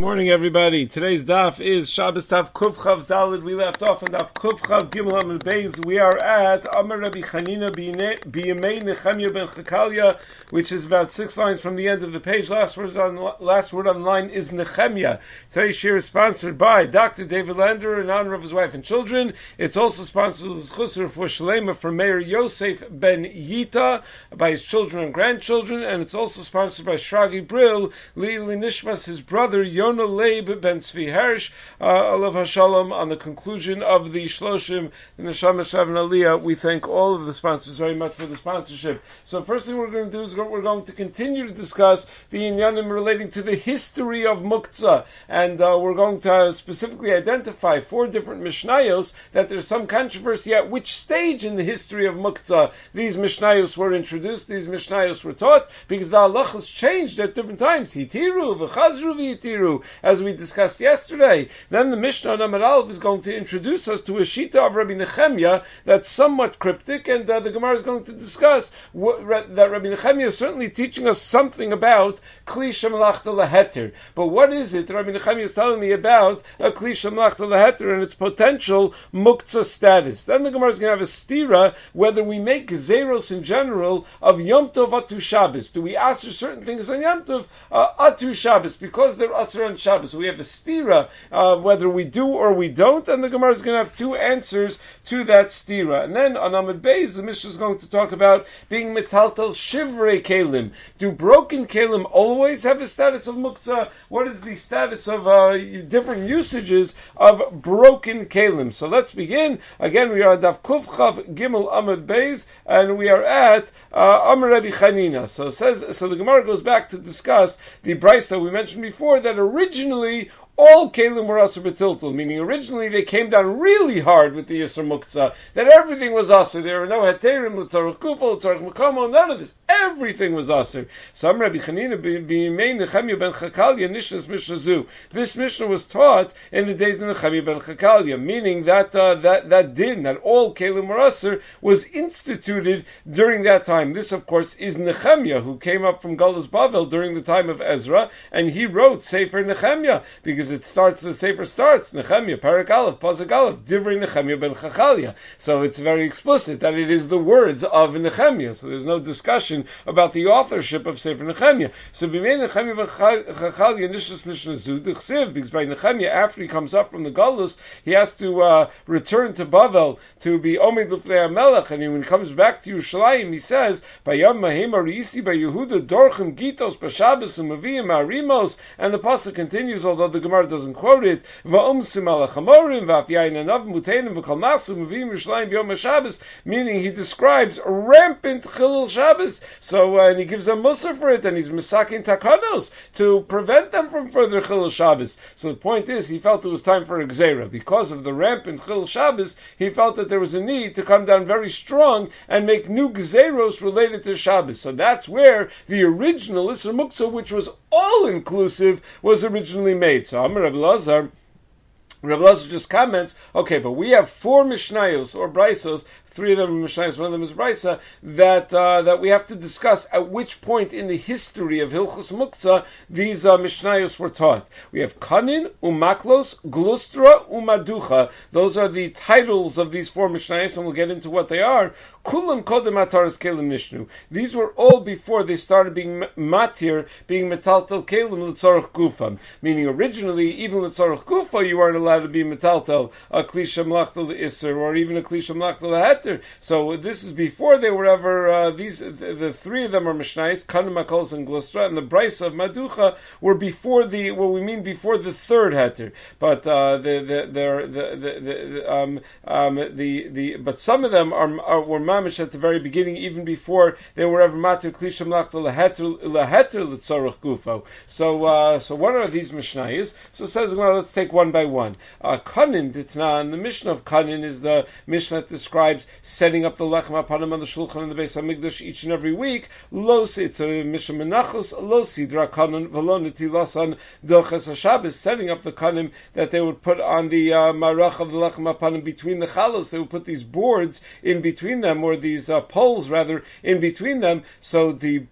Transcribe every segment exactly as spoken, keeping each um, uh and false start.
morning, everybody. Today's daf is Shabbos daf Kuf Chav Daled. We left off on daf Kuf Chav Gimel Amud Beis. We are at Amar Rabbi Chanina B'Yemei Nechemya ben Chakalia, which is about six lines from the end of the page. Last word on last word on the line is Nechemya. Today's shir is sponsored by Doctor David Lander in honor of his wife and children. It's also sponsored with Chusr for Shalema for Mayor Yosef ben Yita by his children and grandchildren, and it's also sponsored by Shragi Brill Lili Nishmas, his brother Yonah Leib ben Tzvi Hersh, uh, Alav Hashalom, on the conclusion of the Shloshim, the Neshama Shavin Aliyah. We thank all of the sponsors very much for the sponsorship. So first thing we're going to do is we're going to continue to discuss the inyanim relating to the history of Muktzah, and uh, we're going to specifically identify four different Mishnayos that there's some controversy at which stage in the history of Muktzah these Mishnayos were introduced, these Mishnayos were taught, because the halachas changed at different times. Hitiru, v'chazru v'yitiru, as we discussed yesterday. Then the Mishnah on Amar Aleph is going to introduce us to a shita of Rabbi Nechemya that's somewhat cryptic, and uh, the Gemara is going to discuss what, that Rabbi Nechemya is certainly teaching us something about Kli Shemalachta Laheter. But what is it Rabbi Nechemya is telling me about a Kli Shemalachta Laheter and its potential Muktzah status? Then the Gemara is going to have a stira whether we make Gezeros in general of Yom Tov Atu Shabbos. Do we answer certain things on Yom Tov uh, Atu Shabbos because they're Asr on Shabbos? So we have a stira uh, whether we do or we don't, and the Gemara is going to have two answers to that stira. And then on Amud Beis, the Mishnah is going to talk about being metaltal shivrei kelim. Do broken kelim always have a status of muktzah? What is the status of uh, different usages of broken kelim? So let's begin. Again, we are at Daf Kuf Chav Gimel Amud Beis, and we are at uh, Amar Rabbi Chanina. So it says, so the Gemara goes back to discuss the brayso that we mentioned before, that originally all kelim were asur b'tiltul, meaning originally they came down really hard with the Yisur Muktzah, that everything was asur. There were no heterim, l'tzarech kufa, l'tzarech makomo, none of this. Everything was asur. Some Rabbi Chanina b'Yemei Nechemya ben Chakalia nishnas mishazu. This Mishnah was taught in the days of Nechemya ben Chakalia, meaning that uh, that that din, that all kelim were asur, was instituted during that time. This, of course, is Nechemya, who came up from Galus Bavel during the time of Ezra, and he wrote Sefer Nechemya, because it starts, the Sefer starts, Nechemya, Parak Aleph, Pasuk Aleph, Divrei Nechemya ben Chakalia. So it's very explicit that it is the words of Nechemya. So there's no discussion about the authorship of Sefer Nechemya. So B'mei Nechemya ben Chakalia, Nishnas Mishnah Zu, D'chsiv, because by Nechemya, after he comes up from the Galus, he has to uh, return to Bavel to be Omed L'fnei HaMelech, and when he comes back to Yerushalayim, he says, Bayam Mahim Arisi by Yehuda Dorchem Gitos B'Shabbos U'Maviyim Arimos, and the pasuk continues, although the Gemara doesn't quote it, meaning he describes rampant Chilul Shabbos. So, uh, and he gives them Musar for it, and he's Misakin Takanos to prevent them from further Chilul Shabbos. So the point is, he felt it was time for a Gzeira. Because of the rampant Chilul Shabbos, he felt that there was a need to come down very strong and make new Gzeiros related to Shabbos. So that's where the original Isser Muktzah, which was all-inclusive, was originally made. So Amar Rabbi Lazar, Rabbi Lazar just comments, okay, but we have four Mishnayos, or Braisos, three of them are Mishnayos, one of them is Braisa, that uh, that we have to discuss at which point in the history of Hilchos Muktzah these uh, Mishnayos were taught. We have Kanin, Umaklos, Glustra, Umaducha. Those are the titles of these four Mishnayos, and we'll get into what they are. Kulam Kodem Ataras Kelim Nishnu. These were all before they started being matir, being metaltel kelim l'tzarech gufam. Meaning originally, even l'tzarech gufa, you weren't allowed to be metaltel a klisha mlachtel l'isser, or even a klisha mlachtel l'heter. So this is before they were ever, uh, these, the, the three of them are Mishnayos, Kanim, Makols, and Glustra, and the Brisa of Maducha were before the, what we mean before the third heter. But, uh, the, the, the, the, the, um, um, the, the, but some of them are, are were mamish at the very beginning, even before they were ever matir klisha mlachtel l'heter l'tzarech gufo. So, uh, so what are these Mishnayos? So it says, well, let's take one by one. Uh, Kanin Ditnan, the Mishnah of Kanin is the Mishnah that describes setting up the lechem hapanim on the shulchan in the Beis Hamikdash each and every week. Los, it's a Mishnah Menachos, Lo Sidra Kanin, V'lo Netilasan Doches HaShabbos, setting up the Kanim that they would put on the uh, marach of the lechem hapanim between the chalos. They would put these boards in between them, or these uh, poles rather, in between them, so the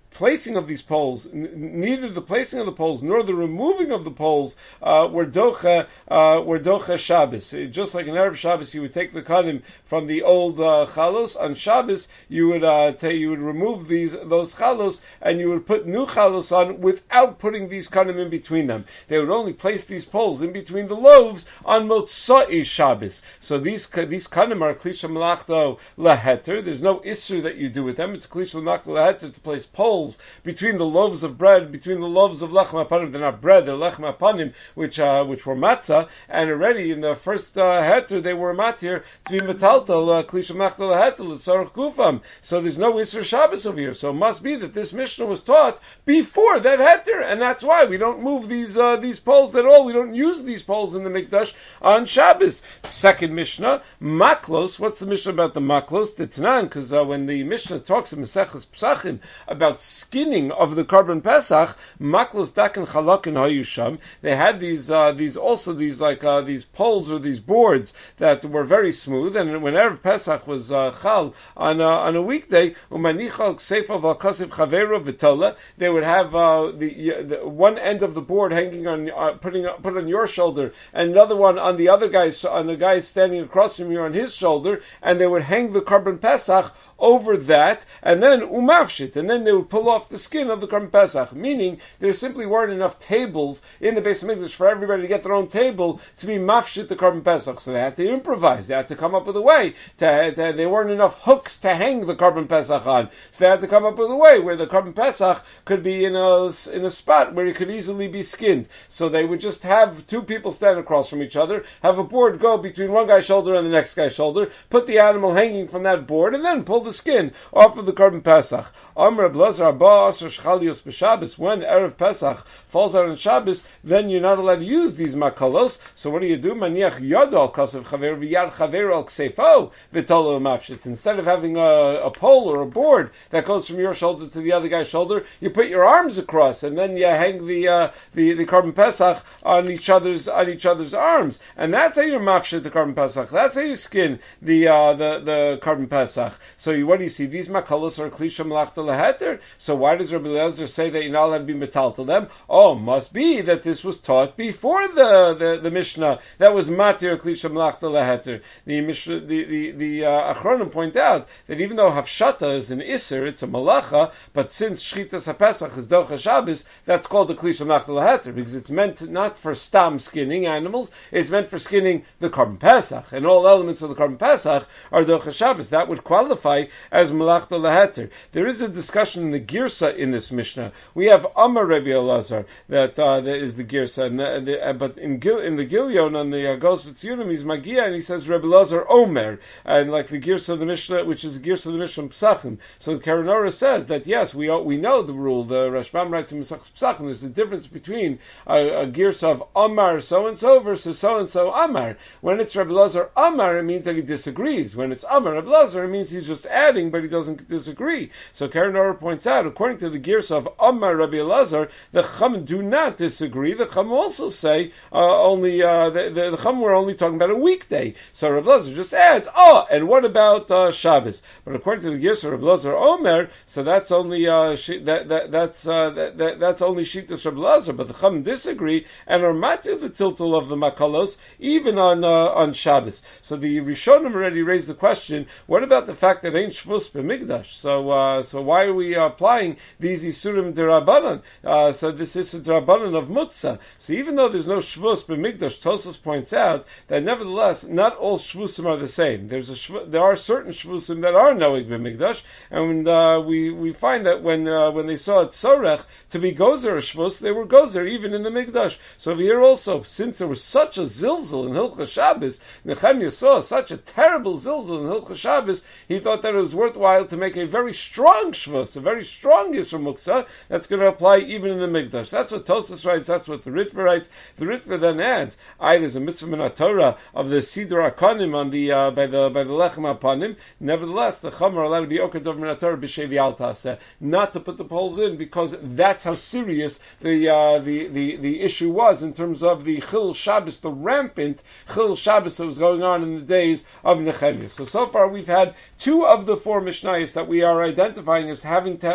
placing of these poles, n- neither the placing of the poles nor the removing of the poles uh, were docha uh, were docha Shabbos. Just like in Erev Shabbos, you would take the kanim from the old uh, chalos. On Shabbos, you would uh, ta- you would remove these those chalos and you would put new chalos on without putting these kanim in between them. They would only place these poles in between the loaves on Motzai Shabbos. So these these kanim are klisha malachto laheter. There's no issur that you do with them. It's klisha malachto laheter to place poles between the loaves of bread, between the loaves of lechem apanim. They're not bread; they're lechem apanim, which uh, which were matzah. And already in the first uh, heter, they were matir to be metaltal klisha malachto laheter l'tzarich gufam. So there's no issur Shabbos over here. So it must be that this Mishnah was taught before that heter, and that's why we don't move these uh, these poles at all. We don't use these poles in the mikdash on Shabbos. Second Mishnah, maklos. What's the Mishnah about the maklos? Titanan, because uh, when the Mishnah talks in Maseches Pesachim about skinning of the Karban Pesach, maklos daken chalakin hayusham. They had these uh, these also these like uh, these poles or these boards that were very smooth. And when Erev Pesach was uh, chal on uh, on a weekday, umanichal kseifa v'alkasiv chaveru v'tola, they would have uh, the, uh, the one end of the board hanging on, uh, putting put on your shoulder, and another one on the other guy's, on the guy standing across from you on his shoulder, and they would hang the Karban Pesach over that, and then umafshit, and then they would pull off the skin of the Karban Pesach, meaning there simply weren't enough tables in the Beis Hamikdash for everybody to get their own table to be mafshit the Karban Pesach, so they had to improvise, they had to come up with a way, to, to, there weren't enough hooks to hang the Karban Pesach on, so they had to come up with a way where the Karban Pesach could be in a, in a spot where it could easily be skinned, so they would just have two people stand across from each other, have a board go between one guy's shoulder and the next guy's shoulder, put the animal hanging from that board, and then pull the skin off of the Karban Pesach. Amr Blazer Abba Asr Shchalios b'Shabbos. When Erev Pesach falls out on Shabbos, then you're not allowed to use these makalos. So what do you do? Maniach yad al kasev chaver v'yad chaver al ksefo v'tolo mafshit. Instead of having a, a pole or a board that goes from your shoulder to the other guy's shoulder, you put your arms across, and then you hang the uh, the the Karban Pesach on each other's on each other's arms, and that's how you're mafshit the Karban Pesach. That's how you skin the uh, the the Karban Pesach. So you, what do you see? These makalos are klisha malachta laheter. So why does Rabbi Eliezer say that you're not allowed to be metal to them? Oh, must be that this was taught before the the, the Mishnah that was matir klisha malachta laheter. The Mishnah, the the, the uh, Achronim point out that even though hafshata is an iser, it's a malacha, but since shchitas haPesach is docha Shabbos, that's called the klisha malachta laheter because it's meant not for stam skinning animals, it's meant for skinning the Karban Pesach, and all elements of the Karban Pesach are docha Shabbos. That would qualify as malachta laheter. There is a discussion in the girsa in this Mishnah. We have Amar Rabbi Elazar that uh, that is the girsa, and the, the, uh, but in Gil, in the Gilyon on the Agos V'Tziyunim he's Magia, and he says Rabbi Elazar Omer, and like the girsa of the Mishnah, which is the girsa of the Mishnah Pesachim. So the Karanora says that yes, we we know the rule. The Rashbam writes in Mesachos Pesachim. There's a difference between a, a girsa of Amar so and so versus so and so Amar. When it's Rabbi Elazar Amar, it means that he disagrees. When it's Amar Rabbi Elazar, it means he's just adding, but he doesn't disagree. So Karen Orr points out, according to the Girsa of Amar Rabbi Elazar, the Chum do not disagree. The Chum also say uh, only uh, the, the, the Chum were only talking about a weekday. So Rabbi Elazar just adds, oh, and what about uh, Shabbos? But according to the Girsa of Rabbi Elazar Omer, so that's only uh, she, that, that that's uh, that, that, that's only Shittas Rabbi Elazar. But the Chum disagree and are matir the tiltul of the makalos even on uh, on Shabbos. So the Rishonim already raised the question: what about the fact that ain't shvus b'mikdash? So, uh, so why are we uh, applying these isurim derabanan? Uh, so this is a derabanan of mutza. So even though there's no shvus b'mikdash, Tosfos points out that nevertheless not all shvusim are the same. There's a shv- there are certain shvusim that are noeg b'mikdash, and uh, we we find that when uh, when they saw it tzorech to be gozer a shvus, they were gozer even in the mikdash. So over here also, since there was such a zilzal in Hilchos Shabbos, Nehemiah saw such a terrible zilzal in Hilchos Shabbos, he thought that it was worthwhile to make a very strong shvus, a very strong Yisur Muksa, that's going to apply even in the Mikdash. That's what Tosfos writes, that's what the Ritva writes. The Ritva then adds, I, there's a mitzvah min Torah of the Siddur Akanim on the, uh, by the, by the Lechem Apanim. Nevertheless, the Chum are allowed to be Okadov min Torah b'Shevi Al Taseh, not to put the poles in, because that's how serious the, uh, the, the, the issue was in terms of the Chil Shabbos, the rampant Chil Shabbos that was going on in the days of Nehemiah. So, so far we've had two of the four Mishnayos that we are identifying as having to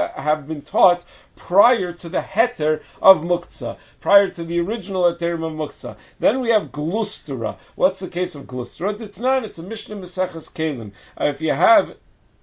uh, have been taught prior to the heter of muktzah, prior to the original heterim of muktzah. Then we have glustra. What's the case of glustra? Ditnan, it's a Mishnah Maseches Kelim. Uh, if you have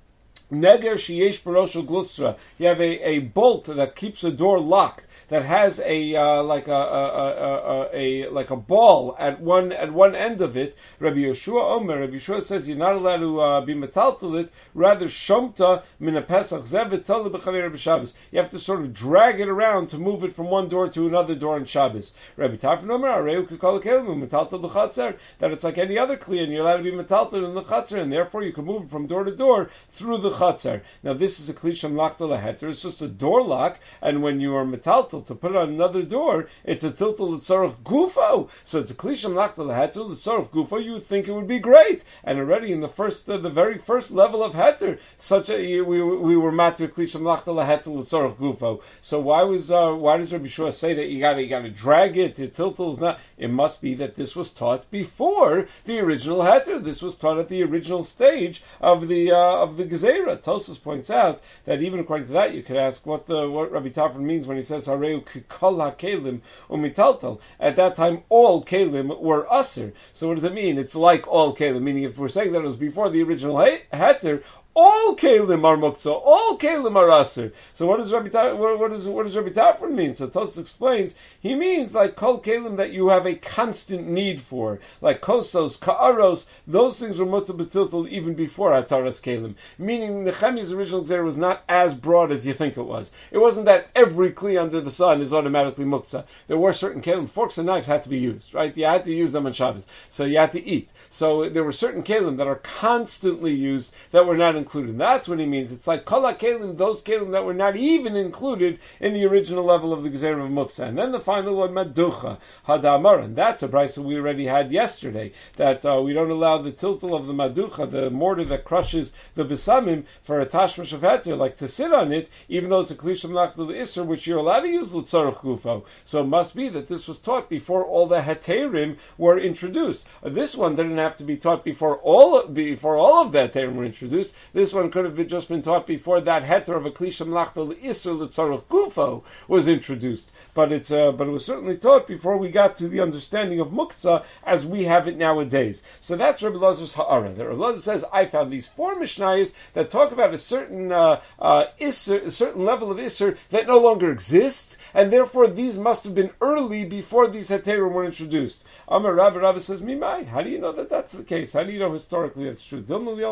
Neger sheyesh baroshel glustra, you have a, a bolt that keeps a door locked, that has a uh, like a, a, a, a, a like a ball at one at one end of it. Rabbi Yeshua Omer, Rabbi Yeshua says you're not allowed to uh, be metaltal it. Rather, shomta min a pesach zevet tala b'chaver b'Shabbos. You have to sort of drag it around to move it from one door to another door on Shabbos. Rabbi Tarfon Omer, areu kekol kelim metaltal b'chatzer. That it's like any other kli, and you're allowed to be metaltal in the chatzer, and therefore you can move it from door to door through the chatzer. Now this is a kli shamlachta laheter. It's just a door lock, and when you are metaltal to put it on another door, it's a tiltal l'tzarech gufo. So it's a kli shamlachta laheter l'tzarech gufo. You would think it would be great, and already in the first, uh, the very first level of heter, such a we we were matir kli shamlachta laheter l'tzarech gufo. So why was uh, why does Rabbi Shua say that you got to you got to drag it? The tiltal is not. It must be that this was taught before the original heter. This was taught at the original stage of the uh, of the gezerah. Tosfos points out that even according to that, you could ask what the what Rabbi Tarfon means when he says hareu kol hakelim umitaltal. At that time, all kelim were aser. So what does it mean? It's like all kelim, meaning if we're saying that it was before the original heter, all kelim are muktzah, all kelim are aser. So what does Rabbi Ta- what, what does what does Rabbi Tarfon mean? So Tosfos explains he means like kol kelim that you have a constant need for, like kosos, ka'aros. Those things were mutter b'tiltal even before ataras kelim. Meaning Nehemiah's original gzera was not as broad as you think it was. It wasn't that every kli under the sun is automatically muktzah. There were certain kelim, forks and knives had to be used, right? You had to use them on Shabbos, so you had to eat. So there were certain kelim that are constantly used that were not included. That's what he means. It's like kol kelim, those kelim that were not even included in the original level of the gezerah of muktzah. And then the final one, maducha hadamar, and that's a brisa we already had yesterday. That uh, we don't allow the tiltal of the maducha, the mortar that crushes the besamim, for a tashmish of heter, like to sit on it, even though it's a kli shamlachta l'isser, which you're allowed to use l'tzarech gufo. So it must be that this was taught before all the heterim were introduced. Uh, this one didn't have to be taught before all before all of the heterim were introduced. This one could have been, just been taught before that heter of a kli shamlachta l'isser l'tzarech gufo was introduced. But it's uh, but it was certainly taught before we got to the understanding of muktzah as we have it nowadays. So that's Rabbi Lazar's ha'ara. That Rabbi Lazar says, I found these four mishnayos that talk about a certain uh, uh, isser, a certain level of isser that no longer exists, and therefore these must have been early before these heterim were introduced. Amar Rabbi Rabbi says, Mimai, how do you know that that's the case? How do you know historically that's true?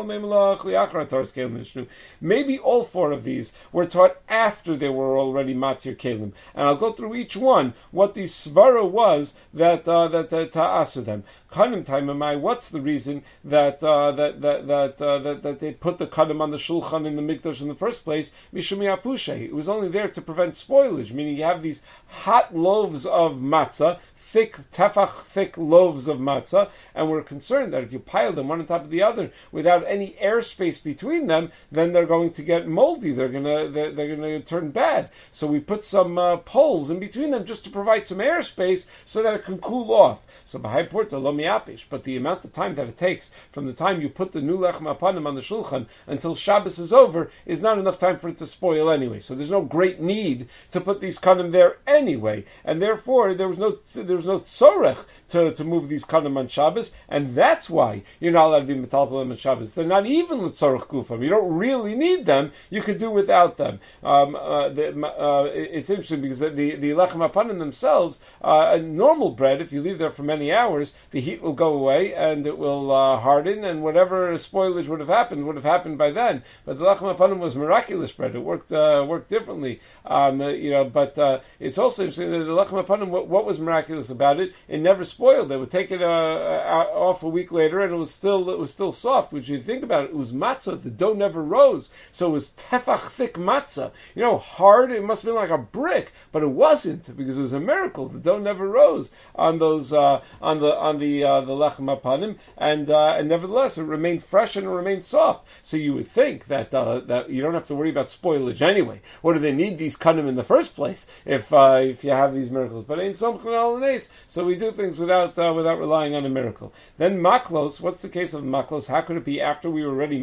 Maybe all four of these were taught after they were already matir kelim, and I'll go through each one what the svara was that uh, that uh, ta'asu them. Kanim taimamai. What's the reason that uh, that that that, uh, that that they put the kanim on the shulchan in the mikdash in the first place? Mishum yapushay. It was only there to prevent spoilage. Meaning you have these hot loaves of matzah, thick tefach, thick loaves of matzah, and we're concerned that if you pile them one on top of the other without any airspace between them, then they're going to get moldy. They're gonna they're, they're gonna turn bad. So we put some uh, poles in between them just to provide some airspace so that it can cool off. So b'hai porta lo miapish, but the amount of time that it takes from the time you put the new lechem apanim on the shulchan until Shabbos is over is not enough time for it to spoil anyway. So there's no great need to put these kanim there anyway, and therefore there was no there was no tzorech to, to move these kanim on Shabbos, and that's why you're not allowed to be metaltal them on Shabbos. They're not even l'tzorech gufam. You don't really need them. You could do without them. Um, uh, the, uh, it's interesting because the the lechem apanim themselves, uh, a normal bread, if you leave there for many hours, the heat will go away and it will uh, harden, and whatever spoilage would have happened would have happened by then. But the lechem apanim was miraculous bread; it worked uh, worked differently, um, uh, you know. But uh, it's also interesting that the lechem apanim, what, what was miraculous about it? It never spoiled. They would take it uh, uh, off a week later, and it was still it was still soft. Which you think about it, it was matzah. The dough never rose, so it was tefach thick matzah. You know, hard. It must have been like a brick, but it wasn't because it was a miracle. The dough never rose on those uh, on the on the uh, the lechem apanim, and uh, and nevertheless it remained fresh and it remained soft. So you would think that uh, that you don't have to worry about spoilage anyway. What do they need these kanim in the first place if uh, if you have these miracles? But ain't something al nes. So we do things without uh, without relying on a miracle. Then maklos. What's the case of maklos? How could it be after we were already matir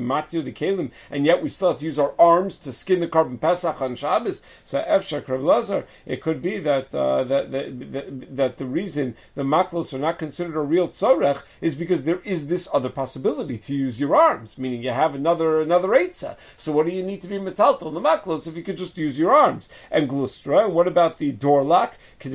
the kelim, and yet we still have to use our arms to skin the korban pesach on Shabbos. So efshak Rav Lazar, it could be that uh, that, that that that the reason the maklos are not considered a real tzorech is because there is this other possibility to use your arms, meaning you have another another eitzah. So what do you need to be metaltal in the maklos if you could just use your arms? And glustra, what about the door lock? The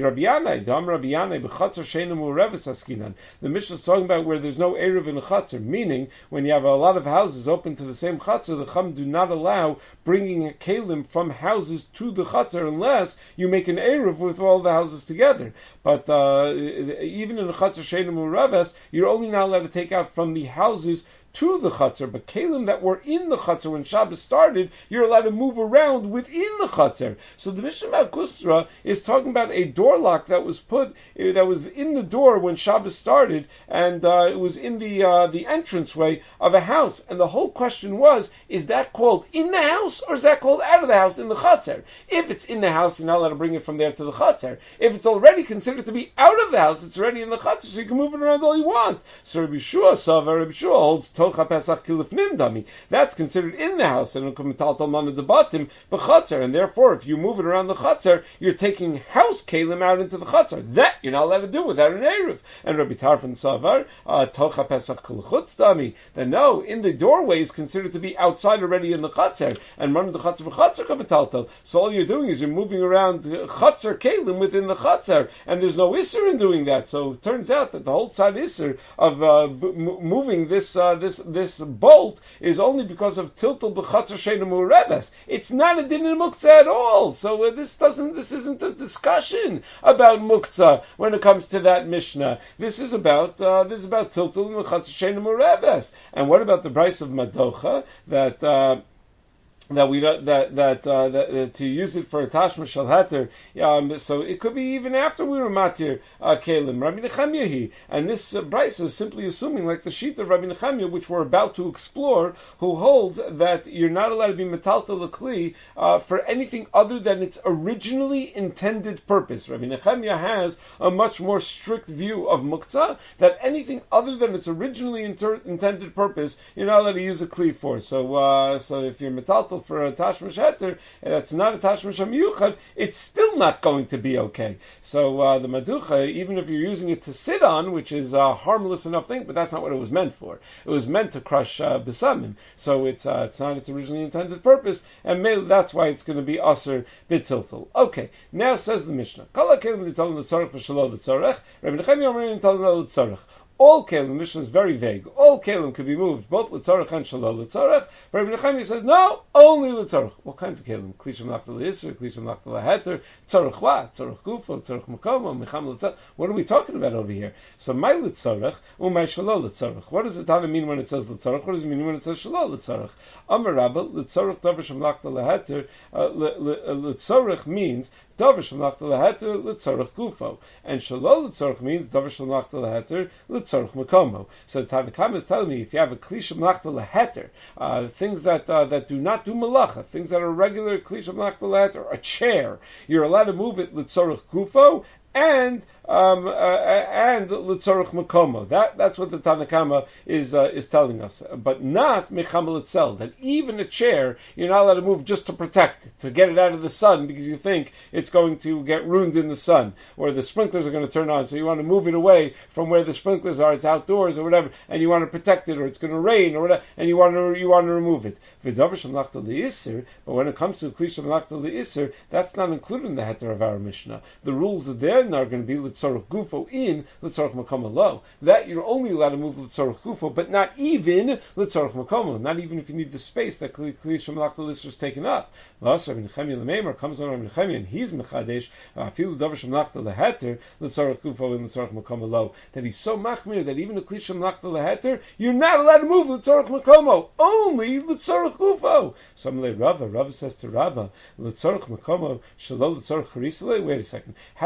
Mishnah is talking about where there's no eruv in the chatzar, meaning when you have a lot of houses open to the same chatzar, the chum do not allow bringing a kelim from houses to the chatzar unless you make an eruv with all the houses together. But uh, even in the chatzar sheinu mureves, you're only not allowed to take out from the houses to the chutzner, but kelim that were in the chutzner when Shabbos started, you're allowed to move around within the chutzner. So the Mishnah about Kusra is talking about a door lock that was put, that was in the door when Shabbos started, and uh, it was in the uh, the entranceway of a house. And the whole question was, is that called in the house, or is that called out of the house in the chutzner? If it's in the house, you're not allowed to bring it from there to the chutzner. If it's already considered to be out of the house, it's already in the chutzner, so you can move it around all you want. So Rabbi Shua Sava, Rabbi Shua holds that's considered in the house, and and therefore, if you move it around the chatzar, you're taking house kelim out into the chatzar. That you're not allowed to do without an eruv. And Rabbi Tarfon Savar, tocha pesach kol chutz dami, that no, in the doorway is considered to be outside already in the chatzar, and run the chatzar b'chatzar kametaltal. So all you're doing is you're moving around chatzar kelim within the chatzar, and there's no isser in doing that. So it turns out that the whole side isser of uh, b- moving this uh, this this bolt is only because of tiltal b'chatzar sheinu murebes. It's not a din in muktzah at all. So uh, this doesn't. This isn't a discussion about muktzah when it comes to that mishnah. This is about uh, this is about tiltal b'chatzar sheinu murebes. And what about the price of madocha that? Uh, That we don't, that that, uh, that uh, to use it for a tashma shel heter, um, so it could be even after we were matir uh, kelim. Rabbi Nechemia he, and this uh, Bryce is simply assuming like the sheet of Rabbi Nechemia, which we're about to explore, who holds that you're not allowed to be metaltal l'kli uh, for anything other than its originally intended purpose. Rabbi Nechemia has a much more strict view of muktzah, that anything other than its originally inter- intended purpose, you're not allowed to use a kli for. So, uh, so if you're metaltal for a tashmish heter, that's not a tashmish hamiyuchad, it's still not going to be okay. So uh, the maducha, even if you're using it to sit on, which is a harmless enough thing, but that's not what it was meant for. It was meant to crush uh, besamim. So it's uh, it's not its originally intended purpose, and maybe that's why it's going to be aser bitiltal. Okay, now says the Mishnah. Kol hakelim l'talin l'tzorech v'shelo l'tzorech. Rabbi Nechemia omerim l'talin l'tzorech. All kelim, the Mishnah is very vague. All kelim could be moved, both l'tzorech and shalol l'tzorech. But Rabbi Nechemia says, no, only l'tzorech. What kinds of kelim? Klishim lachta l'isr, klishim lachta l'heter, tzorech what? Tzorech gufo, tzorech makomo, mecham l'tzorech. What are we talking about over here? So my l'tzorech, umay shalol l'tzorech. What does the Tana mean when it says l'tzorech? What does it mean when it says shalol l'tzorech? Amar Rabba, l'tzorech davar shem lachta l'heter, l'tzorech means davar shem lachta l'heter, l'tzorech gufo. And shalol l'tzorech means davar shem lachta l'heter, l'tzorech makomo. So the Tanakama is telling me if you have a klisha mlachta leheter, uh, things that uh, that do not do malacha, things that are regular klisha mlachta leheter, a chair, you're allowed to move it l'tzorech gufo and um, uh, and l'tzorech makomo. That that's what the Tanakama is uh, is telling us, but not mechamel itself. That even a chair you're not allowed to move just to protect it, to get it out of the sun because you think it's going to get ruined in the sun, or the sprinklers are going to turn on, so you want to move it away from where the sprinklers are. It's outdoors or whatever, and you want to protect it, or it's going to rain or whatever, and you want to you want to remove it. But when it comes to klisha mlachta leisser, that's not included in the heter of our Mishnah. The rules are there are going to be l'tzorech gufo in l'tzorech makomo lo. That you're only allowed to move l'tzorech gufo, but not even l'tzorech makomo. Not even if you need the space that kli klisha mlachta leisser is taken up. Thus, Rabbi Nechemia l'meimer comes on Rabbi Nechemia and he's mechadesh afilu davar shemlachta leheter l'tzorech gufo in l'tzorech makomo lo. That he's so machmir that even the klisha mlachta leheter you're not allowed to move l'tzorech makomo, only l'tzorech gufo. So Amalei Rava, Rava says to Rava, l'tzorech makomo shelo l'tzorech charisale. Wait a second. How do you define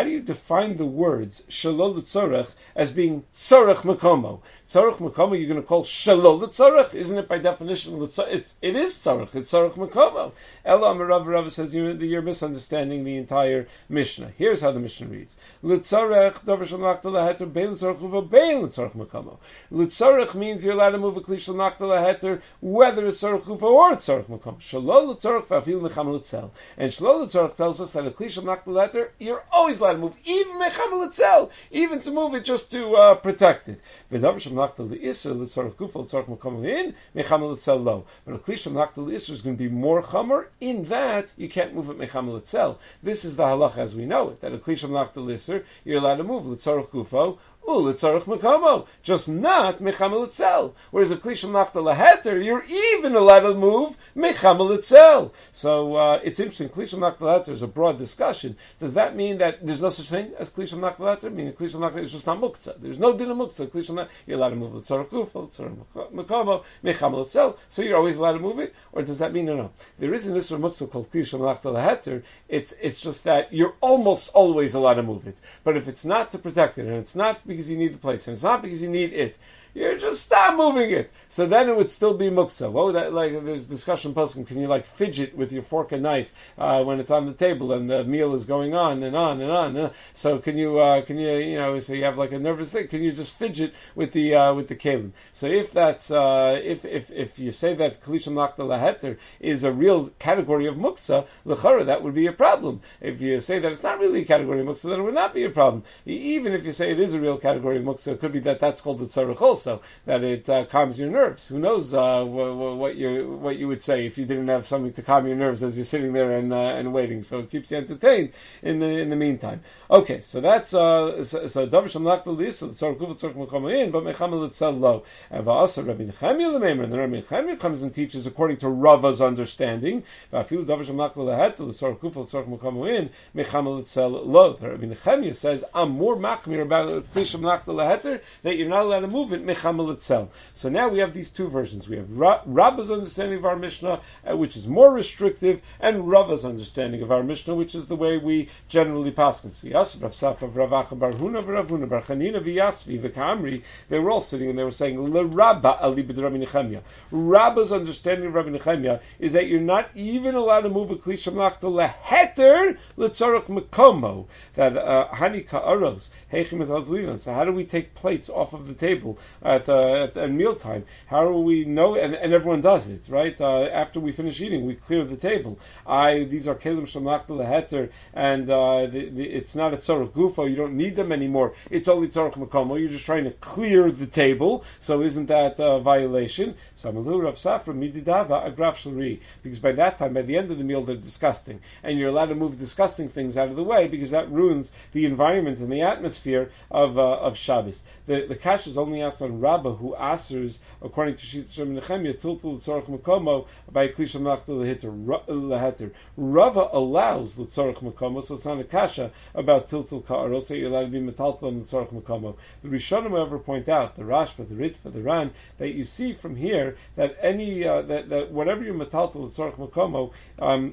find the words shalol l'tzorech as being tzorech makomo. Tzorech makomo you're going to call shalol l'tzorech, isn't it by definition? It's, it is tzorech, it's tzorech makomo. Ela Amarav Rava says you're, you're misunderstanding the entire Mishnah. Here's how the Mishnah reads. L'tzorech davar shel nachta laheter bein l'tzorech uva bein l'tzorech makomo. L'tzorech means you're allowed to move a kli shel nachta laheter whether it's tzorech uva or tzorech makomo. Shalol l'tzorech v'afil mecham l'tzel. And shalol l'tzorech tells us that a kli shel nachta laheter you're always allowed to move, even mecham l'tzel, even to move it just to uh, protect it. V'davar shel nachta l'isser l'tzorech gufa l'tzorech makomo in mecham l'tzel lo. But a kli shel nachta l'isser is going to be more chamer in that you can't move it mecham l'tzel. This is the halacha as we know it, that a kli shel nachta l'isser you're allowed to move l'tzorech gufo u'letzorech makomo, just not mechamel itzel. Whereas a kli shel nachta laheter, you're even allowed to move mechamel itzel. So uh, it's interesting. Kli shel nachta laheter is a broad discussion. Does that mean that there's no such thing as kli shel nachta laheter? I mean, kli shel nachta is just not muktzah. There's no din of muktzah. Kli shel nachta, you're allowed to move l'tzorech gufo, l'tzorech makomo, mechamel itzel. So you're always allowed to move it, or does that mean no? No. There is an isur muktzah called kli shel nachta laheter. It's it's just that you're almost always allowed to move it. But if it's not to protect it, and it's not because you need the place, and it's not because you need it, you just stop moving it. So then it would still be muktzah. What would that, like, there's discussion posting, can you like fidget with your fork and knife uh, when it's on the table and the meal is going on and on and on? And on. So can you, uh, can you, you know, so you have like a nervous thing, can you just fidget with the, uh, with the kelim? So if that's, uh, if, if, if you say that kli shel nachta laheter is a real category of muktzah, l'chara, that would be a problem. If you say that it's not really a category of muktzah, then it would not be a problem. Even if you say it is a real category of muktzah, it could be that that's called the tzarech also. That it uh, calms your nerves. Who knows uh, what, what you what you would say if you didn't have something to calm your nerves as you're sitting there and uh, and waiting. So it keeps you entertained in the in the meantime. Okay, so that's uh, so davar shel nachta l'isur tzorech gufo tzorech makomo in, but mechamel l'tzel lo. And va'asa Rabbi Nechemia l'meimer, and then Rabbi Nechemia comes and teaches according to Rava's understanding. Va'afilu davar shel nachta laheter tzorech gufo tzorech makomo in mechamel l'tzel lo. Rabbi Nechemia says I'm more machmir about kli shel nachta laheter that you're not allowed to move it mechamel l'tzel. So now we have these two versions. We have Ra- Rabba's understanding of our Mishnah, uh, which is more restrictive, and Rava's understanding of our Mishnah, which is the way we generally paskin. So Yasser, Rav Safra, Rav Acha, Bar Huna, Rav Huna, Bar Chanina, V'Yasvi, V'Kamri, they were all sitting and they were saying, L'Rabba ali b'd Rabbi Nechemia. Rabba's understanding of Rabbi Nechemia is that you're not even allowed to move a kli shel nachta laheter l'tzorech makomo. That uh, hani ka'aros heichim et. So how do we take plates off of the table at uh, at, at mealtime? How do we know? And, and everyone does it, right? Uh, after we finish eating, we clear the table. I these are kelim shel nachta laheter, and uh, the, the, it's not a tzorech gufo. You don't need them anymore. It's only tzorech makomo. You're just trying to clear the table. So isn't that a violation? So Amalu Rav Safra mididava agraf shlri, because by that time, by the end of the meal, they're disgusting, and you're allowed to move disgusting things out of the way because that ruins the environment and the atmosphere of uh, of Shabbos. The the kash is only asked on Rabbah, who answers according to Shittas Rabbi Nechemia tiltul tzorech makomo by kli shel nachta laheter. Rava allows l'tzorech makomo, so it's not a kasha about tiltul ka'aros, so you're allowed to be metaltal on the tzorech makomo. The Rishonim, however, point out, the Rashba, the Ritva, the Ran, that you see from here that any uh, that that whatever you're metaltal tzorech makomo, um,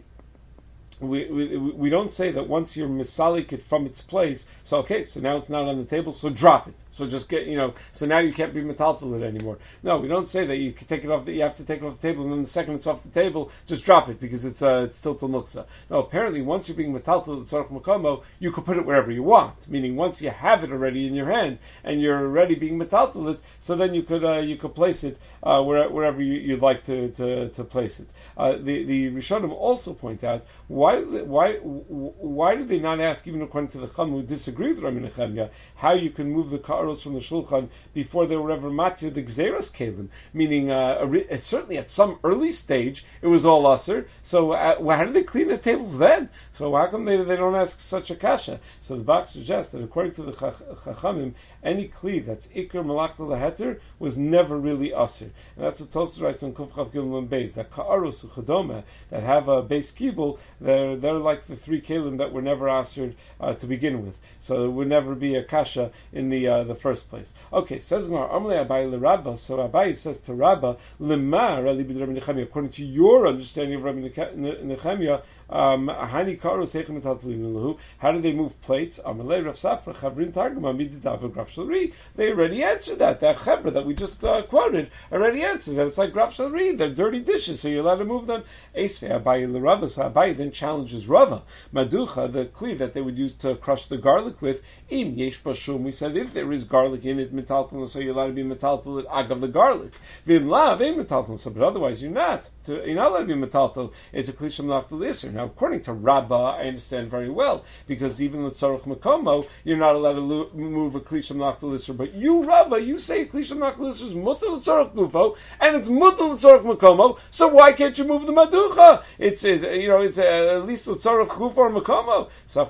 We, we we don't say that once you're misalik it from its place, so okay, so now it's not on the table, so drop it. So just get, you know, so now you can't be metaltal it anymore. No, we don't say that you can take it off. That you have to take it off the table, and then the second it's off the table, just drop it because it's uh, it's still muksa. No, apparently once you're being metaltal at tzorech makomo, you can put it wherever you want. Meaning once you have it already in your hand and you're already being metaltal it, so then you could uh, you could place it uh, where, wherever you, you'd like to, to, to place it. Uh, the the Rishonim also point out why why why do they not ask, even according to the Chum who disagree with Rabbi Nechemia, how you can move the ka'aros from the shulchan before they were ever matir the gzeras kelim? Meaning, uh, a, certainly at some early stage it was all usher. So uh, how do they clean their tables then? So how come they they don't ask such a kasha? So the Bach suggests that according to the Chachamim, any kli that's ikr malachta laheter was never really usher, and that's what Tosfos writes on Kuf Chav Gimel and Beis, that ka'aros uchadoma that have a base kibul, they're they're like the three kelim that were never ushered uh, to begin with, so it would never be a kasha in the uh, the first place. Okay, says Gemara, Amrei Abai l'Rabba. So Abai says to Rabba, Lemar ali b'Rabbi Nechemia, according to your understanding of Rabbi Nechemia, Um, How do they move plates? They already answered that. That chevra that we just uh, quoted already answered that. It's like graf shalri. They're dirty dishes, so you're allowed to move them. Esvei Abaye l'Rava. So Abaye then challenges Rava. Maducha, the kli that they would use to crush the garlic with. Im yesh bashum. We said if there is garlic in it, metaltal, so you're allowed to be metaltal at agav the garlic. Vim lav ain't metaltal. So, but otherwise you're not. To, you're not allowed to be metaltal. It's a kli shemlach l'isser. Now, according to Rabba, I understand very well, because even l'tzarech makomo, you're not allowed to lo- move a kli shemlach l'isser. But you, Rabba, you say kli shemlach l'isser is mutter l'tzarech gufo, and it's mutter l'tzarech makomo. So why can't you move the maducha? It's, it's you know it's uh, at least l'tzarech gufo or makomo.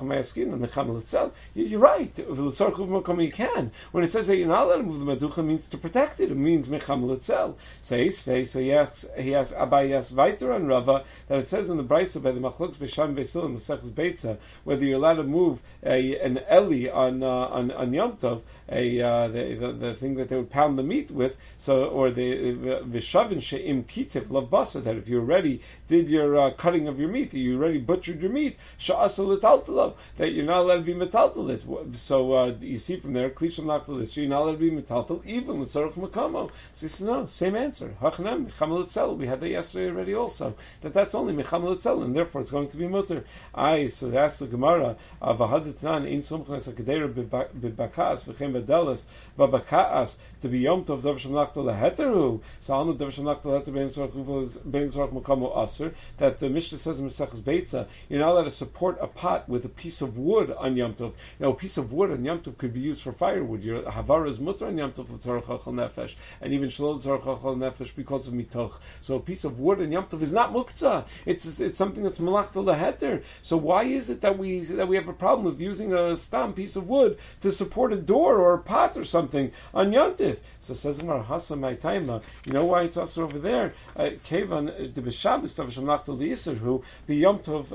You're right. L'tzarech gufo makomo you can. When it says that you're not allowed to move the maducha, it means to protect it. It means mecham l'tzel. So his face. So he asks, he asks Abaye asks weiter on Rava that it says in the Brisa by the Machlokes Beisham Beisil and Maseches Beitza whether you're allowed to move a, an eli on uh, on on Yom Tov, a uh, the, the the thing that they would pound the meat with. So or the v'shavin she'im kitzev lav basar, that if you already did your uh, cutting of your meat, you already butchered your meat, sha'asal l'taltalav, that you're not allowed to be metaltalit. So uh, you see from there, klisham nachtalit, so you're not allowed to be metaltal even with tzarech makamo. So he says no, same answer. Hachanam mechamel etzel. We had that yesterday already also. That that's only mechamel etzel, and therefore it's going to be mutter. I so that's the Gemara of v'hadatnan in sumchnas hakadera b'bakas v'chem bedelas v'bakas to be yom tov davar shamlachta leheteru. So alnu davar shamlachta leheter bein tzarech bein tzarech makamo aser. That the Mishnah says in Maseches Beitza, you're not allowed to support a pot with a piece of wood on Yom Tov. Now, a piece of wood on Yom Tov could be used for firewood. Your havara is mutter on Yom Tov l'tzarech achal nefesh, and even shalom l'tzarech achal nefesh because of mitoch. So a piece of wood on Yom Tov is not muktzah. It's it's something that's malachta leheter. So why is it that we that we have a problem with using a stam piece of wood to support a door or a pot or something on Yom Tov? So says Gemara Hasa my taima. You know why it's also over there? Kevan the b'Shabbos tav shamlachta li'isur b'Yom Tov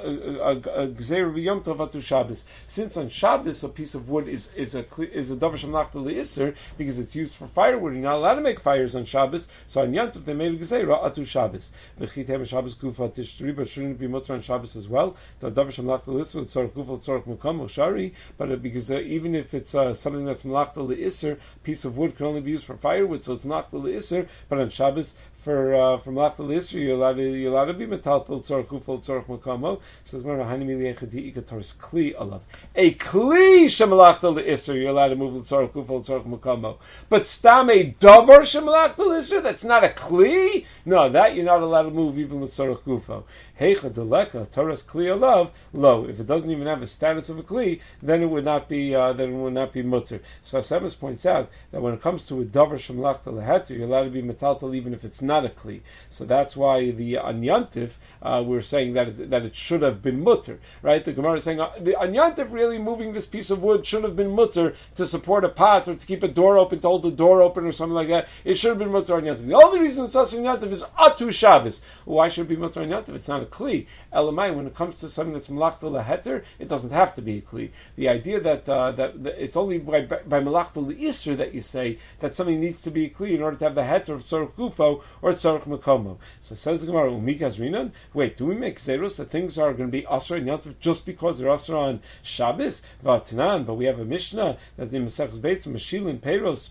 gzeir b'Yom Tov atu Shabbos. Since on Shabbos a piece of wood is is a is a davar shamlachta li'isur because it's used for firewood. You're not allowed to make fires on Shabbos. So on Yom Tov they made a gzeira atu Shabbos. V'chitem Shabbos gufa tishtri, but shouldn't be mutter on Shabbos as well. The davar shamlachta li'isur tzarich gufa tzarich mukam shari. But uh, because uh, even if it's uh, something that's malachta li'isur, piece of wood can only be used for firewood, so it's malachta li'isur. But on Shabbos for uh, for malachta li'isur you're allowed to you're allowed to be metaltal tzarich gufa tzarich mukamo. Says Mara hani mili echadi ikatoris kli alav. A kli shemalachta li'isur you're allowed to move l'tzarich gufa l'tzarich mukamo. But stam a davar shemalachta li'isur, that's not a kli. No, that you're not allowed to move even l'tzarich gufa. Heicha deleka toras kli alav lo. If it doesn't even have a status of a kli, then it would not be uh, then it would not be mutter. So Asemus points out that when it comes to a davar shemalachta leheter, you're allowed to be metaltal even if it's not a kli. So that's why the on Yantif uh, we're saying that it, that it should have been mutter, right? The Gemara is saying uh, the on Yantif really moving this piece of wood should have been mutter to support a pot or to keep a door open, to hold the door open or something like that. It should have been mutter on Yantif. The only reason it's also on Yantif is atu Shabbos. Why should it be mutter on Yantif? It's not a kli. Elamai, when it comes to something that's malachta leheter, it doesn't have to be a kli. The idea that uh, that, that it's only by by malachta leisr that you say that something needs to be a kli in order to have the heter of tzarich gufo or tzarich makomo. So says the Gemara, Umikaz Rinan. Wait, do we make zeros that things are going to be asra and yantiv just because they're asra on Shabbos? V'atanan, but we have a Mishnah that the Maseches Beitza Meshilin Peiros.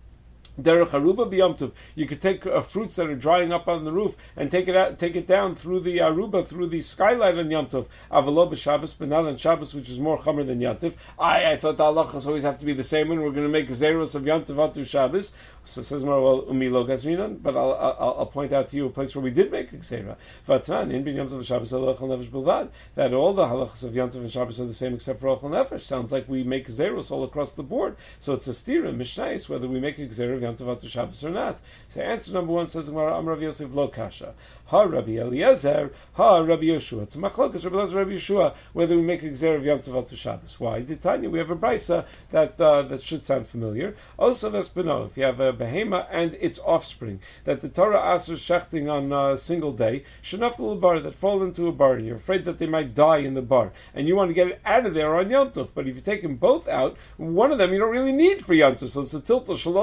Derech Aruba b'Yom Tov. You could take uh, fruits that are drying up on the roof and take it out, take it down through the Aruba, through the skylight on Yom Tov. Avalo b'Shabbos, but not on Shabbos, which is more chamer than Yom Tov. I, I thought the halachas always have to be the same one. We're going to make zeros of Yom Tov atu Shabbos. So it says more, well, umi lo gazrinan, but I'll, I'll I'll point out to you a place where we did make a gzera. V'atan in bin Yom Tov Shabbos al ochel nefesh bilvad. That all the halachas of Yom Tov and Shabbos are the same except for ochel nefesh. Sounds like we make zeros all across the board. So it's a stira mishnayis whether we make a gzera of Yom Tov atu Shabbos or not. So answer number one says Gemara Amar Rav Yosef lo kasha. Ha Rabbi Eliezer, ha Rabbi Yeshua. It's a machlokas Rabbi Eliezer, Rabbi Yeshua whether we make a gzera of Yom Tov atu Shabbos. Why? Did Tanya we have a brisa that uh, that should sound familiar. Also vespino if you have a behema and its offspring that the Torah asks shechting on a single day, shenafel bar that fall into a bar, and you're afraid that they might die in the bar, and you want to get it out of there on Yom Tov. But if you take them both out, one of them you don't really need for Yom Tov, so it's a tiltal shalol tzara.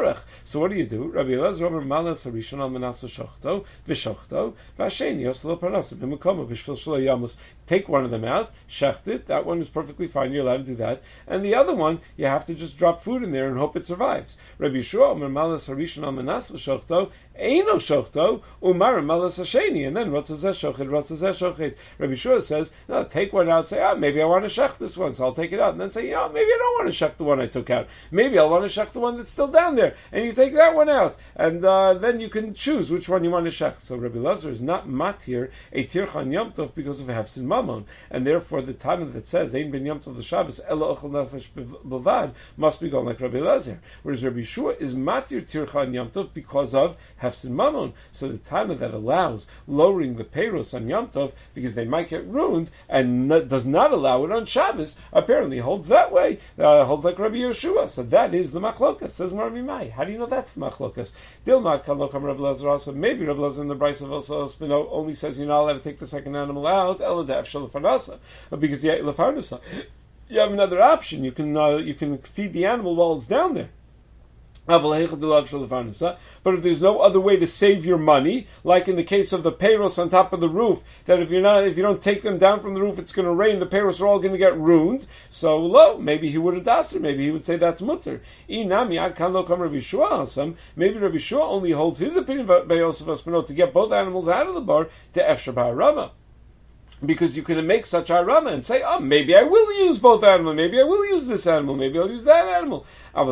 tzorech. So what do you do? Rabbi Elazar Omer malas harishon al menas l'shochto v'shochto v'asheni yosel l'parnasa b'mekoma b'shvil shelo yamus. Take one of them out, shecht it. That one is perfectly fine. You're allowed to do that. And the other one, you have to just drop food in there and hope it survives. Rabbi Yeshua Omer malas harishon al menas l'shochto eino shochto umar malas hasheni. And then rotzah zeh shochet, rotzah zeh shochet. Rabbi Yeshua says, no, take one out. Say, ah, maybe I want to shech this one, so I'll take it out. And then say, yeah, maybe I don't want to shech the one I took out. Maybe I'll want to shech the one that's still down there. And you take that one out. And uh, then you can choose which one you want to shech. So Rabbi Lazar is not matir a tirchan yom tov because of hefsin mamon. And therefore the Tana that says, ein ben yom tov the Shabbos, ela ochel nefesh bilvad, must be going like Rabbi Lazar. Whereas Rabbi Yeshua is matir tirchan yom tov because of hefsin mamon. So the Tana that allows lowering the peiros on yom tov because they might get ruined and not, does not allow it on Shabbos, apparently holds that way, uh, holds like Rabbi Yeshua. So that is the machlokas, says Marvi Mai. How do you know that's the machlokas? Dilmat kalokam Rabbi Lazar also. Maybe Rabbi Lazar in the Brisa also only says you're not allowed to take the second animal out, eladaf shalafarnasa, because you lafarnasa. You have another option. You can uh, you can feed the animal while it's down there. But if there's no other way to save your money, like in the case of the peiros on top of the roof, that if you're not, if you don't take them down from the roof, it's going to rain. The peiros are all going to get ruined. So, lo, maybe he would have dased, maybe he would say that's mutter. Maybe Rabbi Shua only holds his opinion by Yosef Espinot to get both animals out of the bar to Efshar Ba'arama. Because you can make such a rama and say, oh, maybe I will use both animals, maybe I will use this animal, maybe I'll use that animal. But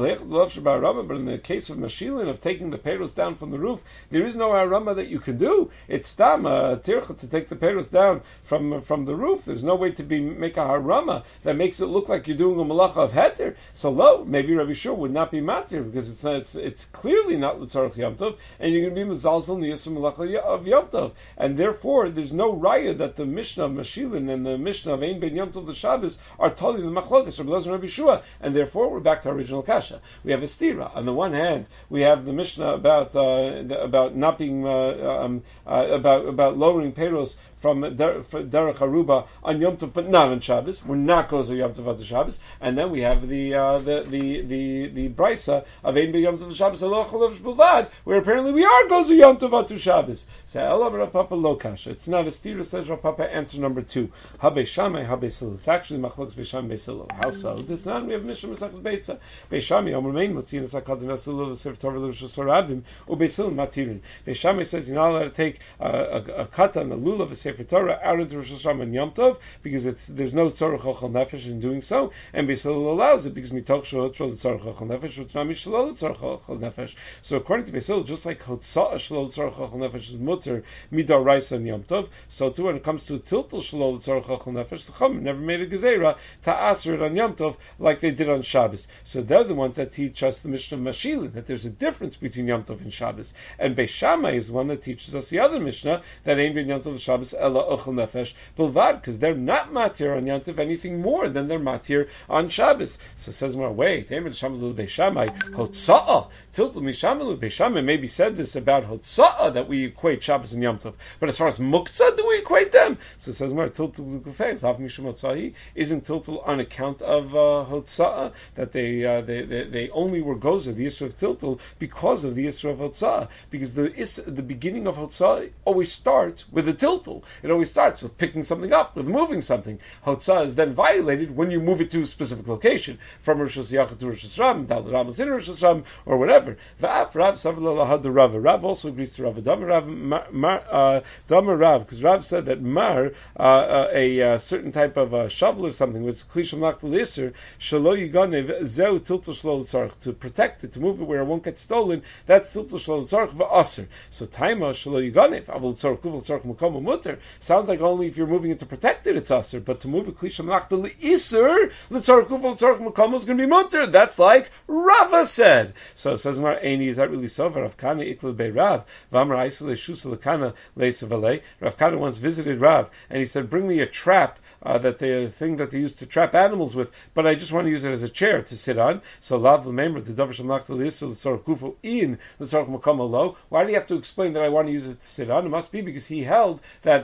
in the case of Mashilin, of taking the peiros down from the roof, there is no arama that you can do. It's stam, a tircha, to take the peiros down from from the roof. There's no way to be make a harama that makes it look like you're doing a malacha of heter. So lo, maybe Rabbi Shur would not be matir, because it's not, it's, it's clearly not l'tzarech Yom Tov, and you're going to be mezalzel niyas malacha of Yom Tov. And therefore, there's no raya that the Mishnah of Mashilin and the Mishnah of Ein Ben Yom Tov the Shabbos are totally the machlokas Rabbi Elazar and Rabbi Shua, and therefore we're back to our original kasha. We have a stira. On the one hand, we have the Mishnah about uh, about not being uh, um, uh, about about lowering peiros from derech haruba on Yom Tov, but not on Shabbos. We're not goes to Yom Tov at the Shabbos, and then we have the uh, the the the the brisa of Ein Ben Yom Tov the Shabbos aloch aloch b'vad, where apparently we are goes to Yom Tov at Shabbos. So Elav Rav Papa lo kasha. It's not a stira, says Rav Papa. Answer number two. Habe Shamai, Habe Silo. It's actually Machlokes Beishamai Beisilo. How so? The Tanan we have Mishnah Masechus Beitza. Beishamai Omer Mein Motzin Esakad Nasulu L'Sefer Torah L'Rosh Hashanah Ubeisilim Matirin. Beishamai says you're not allowed to take a, a, a katan, a lulav, a Sefer Torah out into Rosh Hashanah and Yom Tov because it's there's no tzorach ochel nefesh in doing so, and Beisilo allows it because mitoch shalotro l'tzorach ochel nefesh u'tnami shalol l'tzorach ochel nefesh. So according to Beisilo, just like hotzah shalol l'tzorach ochel nefesh is mutter midar raisa and Yom Tov, so too when it comes to tiltul shalol l'tzorach ochel nefesh, the Chum never made a gezerah to aser it on Yom Tov like they did on Shabbos. So they're the ones that teach us the Mishnah of Mashilin, that there's a difference between Yom Tov and Shabbos. And Beis Shammai is the one that teaches us the other Mishnah, that ain't been Yom Tov Shabbos ela ochel nefesh bilvad, because they're not matir on Yom Tov anything more than they're matir on Shabbos. So it says more, wait, Beis Shammai, hotza'ah, tiltul mishamalu. Beis Shammai maybe said this about hotza'ah, that we equate Shabbos and Yom Tov. But as far as muktzah, do we equate them? So it says more, tiltul gufei, lav mishum hotza'ah, isn't tiltul on account of uh, hotza'ah, that they, uh, they, they they only were gozer, the Yisra of tiltul, because of the Yisra of hotza'ah, because the is, the beginning of hotza'ah always starts with a tiltul. It always starts with picking something up, with moving something. Hotza'ah is then violated when you move it to a specific location, from Rosh Hashanah to Rosh Hashanah, Dal Ramos in Rosh Hashanah, or whatever. Va'af Rav Savala the Rav. Rav also agrees to Rav. Dama Rav, Mar, Dama Rav, because Rav said that Mar, uh, a, a certain type of uh, shovel or something, which is klisham laktul iser, shalo yiganev zeu tiltul shlo l'tzarech, to protect it, to move it where it won't get stolen. That's tiltul shlo l'tzarech va'aser. So taima shalo yiganev avul l'tzarech uvel l'tzarech mukom mutter. Sounds like only if you're moving it to protect it, it's aser. But to move it klisham laktul iser, l'tzarech uvel l'tzarech mukom is going to be mutter. That's like Rava said. So it says Mar Eini, is that really so? Rav Kana ikl be Rav v'amar aisle shusa l'kana le'sevale. Rav Kana once visited Rav and he said, bring me a trap, uh, that the thing that they used to trap animals with, but I just want to use it as a chair to sit on. So lav l'member the davar shem laktul iser l'tzarech kufu in l'tzarech mukom lo. Why do you have to explain that I want to use it to sit on? It must be because he held that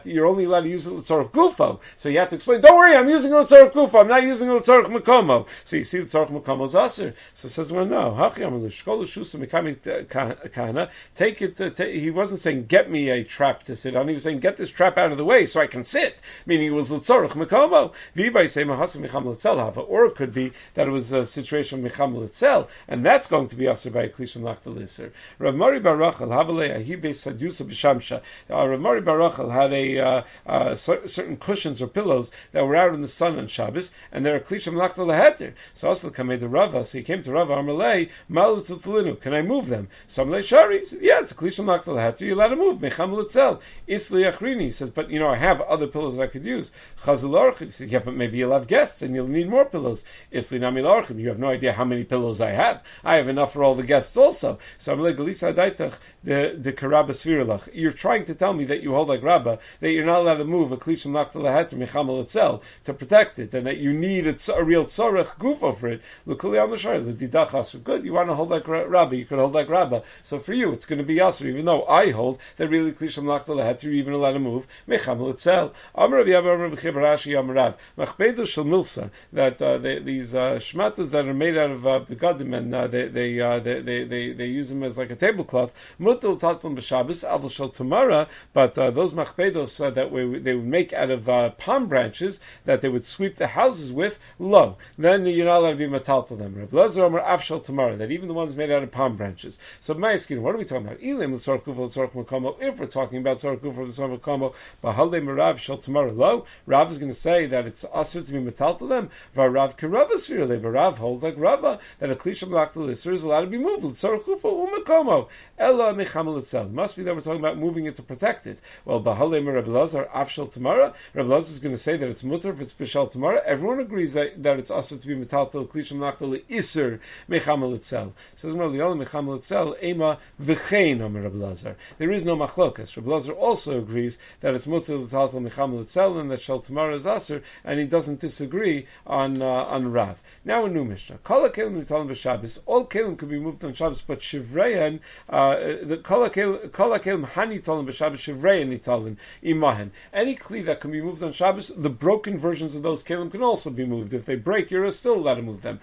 that you're only allowed to use it l'tzorach gufo. So you have to explain, don't worry, I'm using it l'tzorach gufo, I'm not using it l'tzorach makomo. So you see l'tzorach makomo is aser. So it says, well, no. Take it, uh, t- he wasn't saying, get me a trap to sit on, he was saying, get this trap out of the way so I can sit, meaning it was l'tzorach makomo. V'ibay say, mahasa micham l'tzel hava, or it could be that it was a situation of micham l'tzel, and that's going to be aser by a klishim lach l'isser. Rav Mari bar Rachel, havalei ahibe sadusa b'shamsha. Rav Mari bar Rachel had a, uh, uh, certain cushions or pillows that were out in the sun on Shabbos, and they're a klishim lach l'heter. So also kamei the Rava, so he came to Rava, Amalei, malutzulinu, can I move them? So Amalei Shari, he said, yeah, it's a klishim lach l'heter, you're allowed to move, mecham l'tzel. Isli achrini, he says, but you know, I have other pillows that I could use. Chazul archid, he says, yeah, but maybe you'll have guests, and you'll need more pillows. Isli nami l'archid, you have no idea how many pillows I have. I have enough for all the guests also. So Amalei Galisa Adaitach, the the Karabba Svirulach. You're trying to tell me that you hold like Rabba, that you're not allowed to move a klishim lach l'heter mecham l'tzel to protect it, and that you need a, a real tzorech gufo for it. Good, you want to hold like Rabba, you could hold like Rabba. So for you, it's going to be Yasser, even though I hold that really klishim lach l'heter, you're even allowed to move mecham l'tzel. Amar Rav Yabba, Amar B'chib Rashi, Amar Rav machbedo shel milsa, that uh, they, these uh, shmatas that are made out of uh, begadim, and uh, they they, uh, they they they they use them as like a tablecloth. Mutal tatlam b'Shabbos avol shel tamara, but uh, those machbedos uh, that we, they would make out of uh, palm branches that they would sweep the houses with, low. Then you're not allowed to be matal to them. Reb Lezer Amar av shel tamara, that even the ones made out of palm branches. So Ma'askin, what are we talking about? Ilim l'tzorach gufo l'tzorach makomo. If we're talking about tzorach gufo l'tzorach makomo, b'halei merav shel tamara low, Rav is going to say that it's asur to be matal to them. V'Rav kerava svirle, but Rav holds like Rava that a klishim lach l'isser is allowed to be moved l'tzorach gufo u'makomo. Ella mecham l'tzel. Must be that we're talking about moving it to protect it. Well, b'halei merav Lezer av shel tamara, Reb Lezer is going to say that it's mutter if it's b'shel tamara. Everyone agrees that, that it's asur to be matal to klishim lach l'isser mecham l'tzel. Says Mar Liola mecham l'tzel ema v'chein Amar Reb Lezer. There is no machlokas. Reb Lezer also agrees that it's mutter l'tal to mecham l'tzel and that shel tamara is asur, and he doesn't disagree on uh, on Rav. Now a new Mishnah. Kol hakelim nitalim b'Shabbos. All kelim could be moved on Shabbos, but shivreyan, uh, the kol hakelim hani talim b'Shabbos shivreyan nitalim imahen. Any kli that can be moved on Shabbos, the broken versions of those kelim can also be moved. If they break, you're still allowed to move them.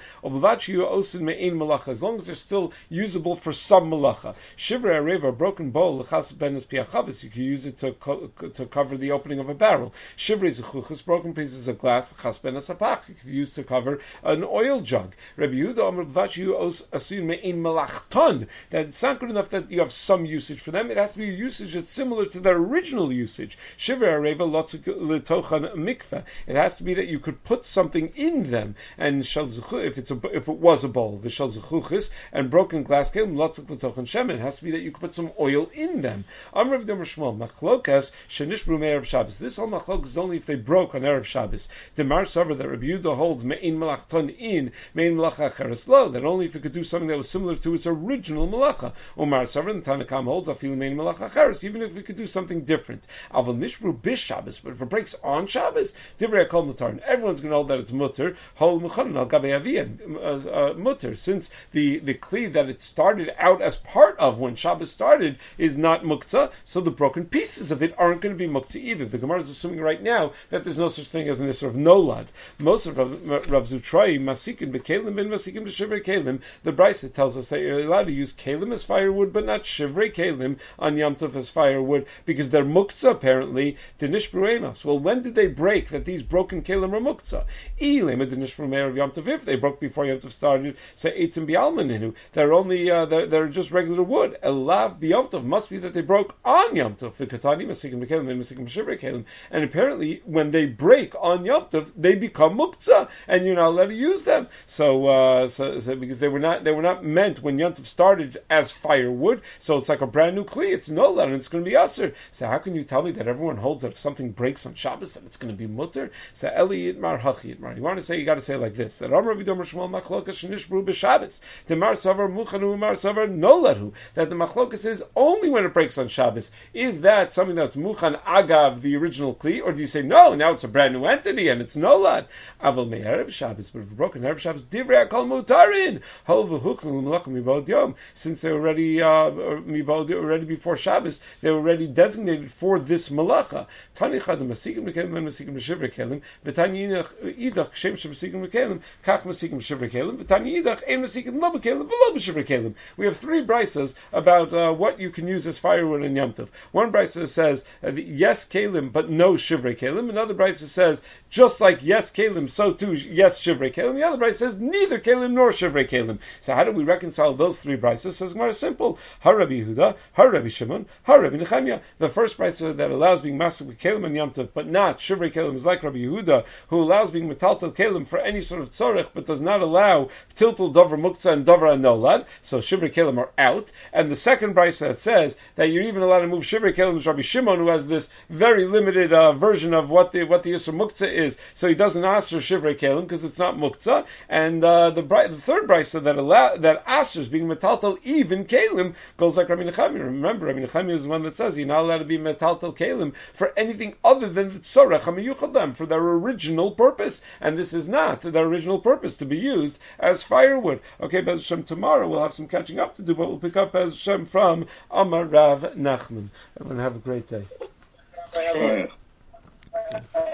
As long as they're still usable for some malacha. Shivrei areva, a broken bowl, l'chas benes piachavos, you can use it to co- to cover the opening of a barrel. Shivrei zechuchas, broken pieces of glass, l'chas benes apach, you can use to cover an oil jug. Rabbi Yehuda Amar b'vachu asun me'in malachton, that it's not good enough that you have some usage for them, it has to be a usage that's similar to their original usage. Shivrei areva lotzuk l'tochan mikveh, it has to be that you could put something in them, and shal zechuch, if it's a, if it was a bowl, the shal zechuchas, and broken glass kelim lotzuk l'tochan shemen, it has to be that you could put some oil in them. Amar Rav Domer Shmuel machlokas shenishbru me'erev Shabbos. This whole machlokas is only if they broke on erev Shabbos. Demar Sover that Rabbi Yehuda holds me'in malachton in me'in malacha acheres lo, that only if it could do something that was similar to its original malacha. Omar Sover the Tanakam holds afilu me'in malacha acheres, even if we could do something different. Avol nishbru bish Shabbos, but if it breaks on Shabbos, divrei kol mutar, and everyone's going to hold that it's mutar. Hol muchanan al gabei avian mutar, since the the kli that it started out as part of when Shabbos started is not muktzah, so the broken pieces of it aren't going to be muktzah either. The Gemara is assuming right now that there's no such thing as an issur of nolad. Most of Rav, Rav Zutroi, masikin b'kelim ben masikin b'shivrei kelim, the Brisa tells us that you're allowed to use kelim as firewood, but not shivrei kelim on Yom Tov as firewood, because they're muktzah apparently to nishbru emas. Well, when did they break that these broken kelim are muktzah? Ilema de nishbru me'er of Yom Tov, if they broke before Yom Tov started, say eitzim bi'almaninu, they're only uh, they're, they're just regular wood. Elav b'Yom Tov must be that they broke on Yom Tov. V'katani masikim b'kelim, masikim b'shivrei kelim, and apparently when they break on Yom Tov, they become muktzah, and you're not allowed to use them. So, uh, so, so because they were not they were not meant when Yom Tov started as firewood, so it's like a brand new kli. It's nolad and it's going to be aser. So how can you tell me that everyone holds that if something breaks on Shabbos that it's going to be mutter? So Eli Yitmar Hachi Yitmar. You want to say, you got to say it like this: that Amar Vidomer Shmuel Machlokas Shenishbru b'Shabbos. The Mar Savar Muchanu Mar Savar Noladu. That the Machlokas is only when it breaks on Shabbos. Is that something that's Muchan Agav, the original kli, or do you say no? Now it's a brand new entity and it's Nolad. Aval me'erev Shabbos, but if it's broken erev Shabbos, Divrei Akol Mutarin. Hol v'huchnu l'melachim mibod yom. Since they were already uh, mibod already before Shabbos, they were already designated for this Bris Malacha. Tani Chad Masikim B'Kelim and Masikim B'Shivra Kelim. V'Tani Idach Shem Shemasikim B'Kelim Kach Masikim B'Shivra Kelim. V'Tani Idach Ein Masikim Lo B'Kelim V'Lo B'Shivra Kelim. We have three brises about uh, what you can use as firewood in Yom Tov. One brisa says uh, yes Kelim but no Shivrei Kelim. Another brisa says just like yes Kelim, so too yes Shivrei Kelim. The other brisa says neither Kelim nor Shivrei Kelim. So how do we reconcile those three brises? Says Gemara, simple. Har Rabbi Yehuda, Har Rabbi Shimon, Har Rabbi Nechemia. The first brisa that allows being masuk with Kelim and Yom Tov, but not Shivrei Kelim, is like Rabbi Yehuda, who allows being metaltel Kelim for any sort of tzorech, but does not allow tiltul dover muktzah and dover anolad. So Shivrei Kelim are out. And the second brisa that says that you're even allowed to move Shivrei Kelim is Rabbi Shimon, who has this very limited uh, version of what the what the Yisur Muktzah is. So he doesn't ask for Shivrei Kelim because it's not Muktzah. And uh, the the third brisa that allow that asks being metaltel even Kelim goes like Rabbi Nechemia. Remember, Rabbi Nechemia is the one that says you're not allowed to be metaltel Kelim for anything other than the tzorech hamiyuchadam, for their original purpose. And this is not their original purpose to be used as firewood. Okay, Bez Hashem, tomorrow we'll have some catching up to do, but we'll pick up Bez Hashem from Amar Rav Nachman. Everyone have a great day.